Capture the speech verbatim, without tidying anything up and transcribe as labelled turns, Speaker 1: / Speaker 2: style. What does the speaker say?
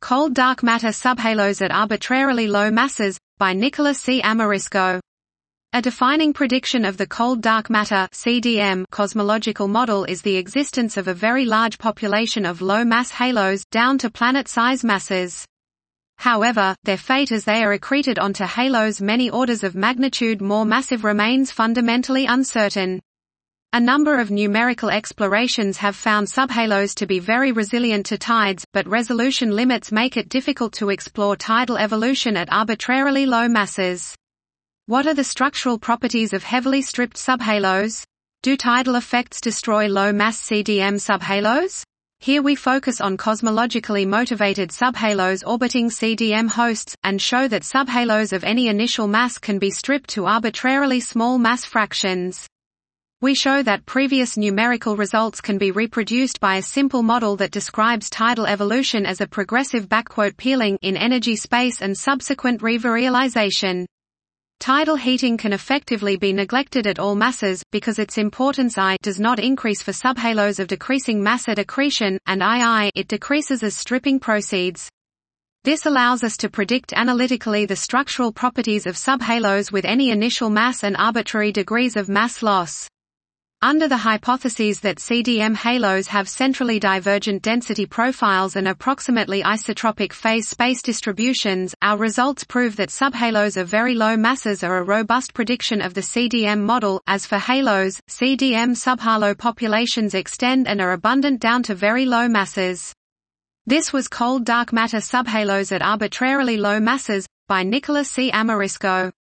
Speaker 1: Cold dark matter subhalos at arbitrarily low masses, by Nicholas C. Amarisco. A defining prediction of the cold dark matter (C D M) cosmological model is the existence of a very large population of low-mass halos, down to planet-size masses. However, their fate as they are accreted onto halos many orders of magnitude more massive remains fundamentally uncertain. A number of numerical explorations have found subhalos to be very resilient to tides, but resolution limits make it difficult to explore tidal evolution at arbitrarily low masses. What are the structural properties of heavily stripped subhalos? Do tidal effects destroy low-mass C D M subhalos? Here we focus on cosmologically motivated subhalos orbiting C D M hosts, and show that subhalos of any initial mass can be stripped to arbitrarily small mass fractions. We show that previous numerical results can be reproduced by a simple model that describes tidal evolution as a progressive peeling in energy space and subsequent revarialization. Tidal heating can effectively be neglected at all masses, because its importance I does not increase for subhalos of decreasing mass at accretion, and II it decreases as stripping proceeds. This allows us to predict analytically the structural properties of subhalos with any initial mass and arbitrary degrees of mass loss. Under the hypotheses that C D M halos have centrally divergent density profiles and approximately isotropic phase space distributions, our results prove that subhalos of very low masses are a robust prediction of the C D M model. As for halos, C D M subhalo populations extend and are abundant down to very low masses. This was Cold dark matter subhalos at arbitrarily low masses, by Nicholas C. Amarisco.